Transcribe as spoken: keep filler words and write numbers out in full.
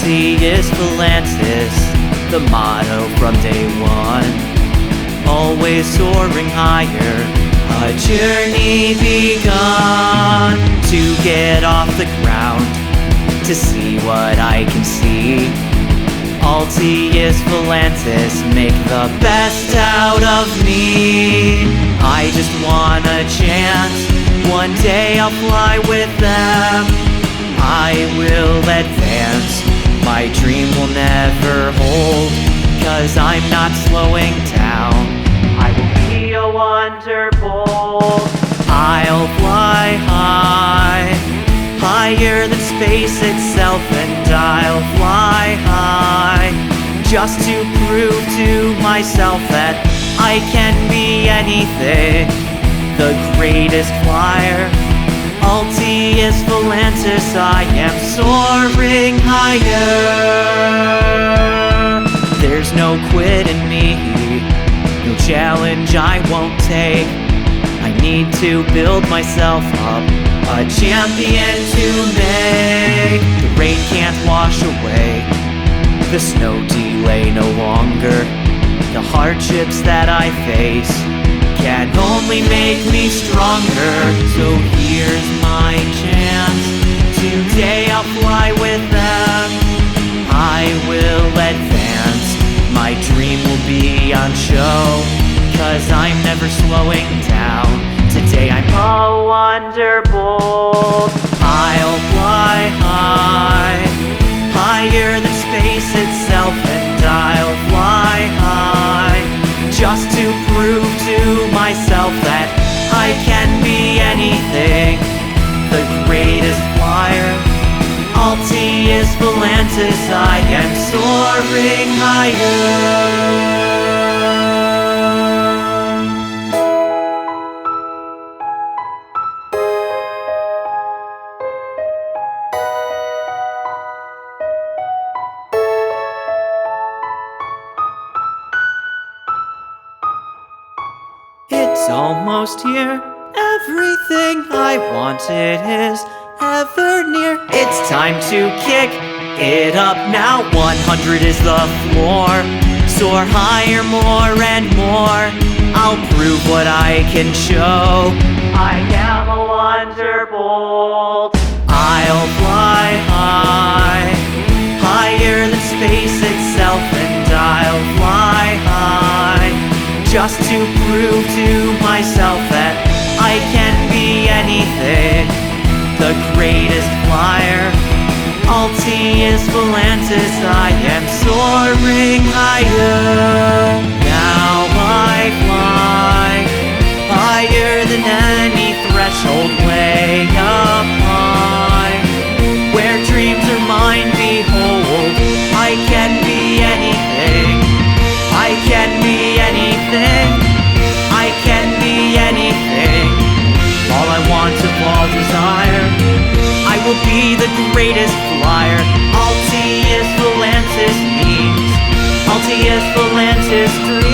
Altius Volantis, the motto from day one. Always soaring higher, a journey begun to get off the ground, to see what I can see. Altius Volantis, make the best out of me. I just want a chance, one day I'll fly with them. I will advance, my dream will never hold, 'cause I'm not slowing down. I will be a wonderbolt. I'll fly high, higher than space itself, and I'll fly high, just to prove to myself that I can be anything, the greatest flyer. Altius Volantis, I am soaring higher. There's no quit in me, no challenge I won't take. I need to build myself up, a champion to make. The rain can't wash away, the snow delay no longer. The hardships that I face can only make me stronger. So here's my chance, today I'll fly with them. I will advance, my dream will be on show, 'cause I'm never slowing down. Today I'm a wonderbolt. I'll fly high, higher than space itself, and I'll fly high, just to prove to myself that I can be anything, the greatest flyer. Altius Volantis, I am soaring higher. It's almost here, everything I wanted is ever near. It's time to kick it up now, one hundred is the floor. Soar higher, more and more, I'll prove what I can show. I am a wonderbolt. I'll fly high, higher than space itself, and I'll fly high, just to prove to myself that I can be anything, the greatest flyer. Altius Volantis, I am soaring higher. Now I fly, higher than any threshold, way up high, where dreams are mine, behold, I can be anything, I can be anything, I can be anything. All I want of all desire, I will be the greatest flyer. Altius Volantis means Altius Volantis dreams.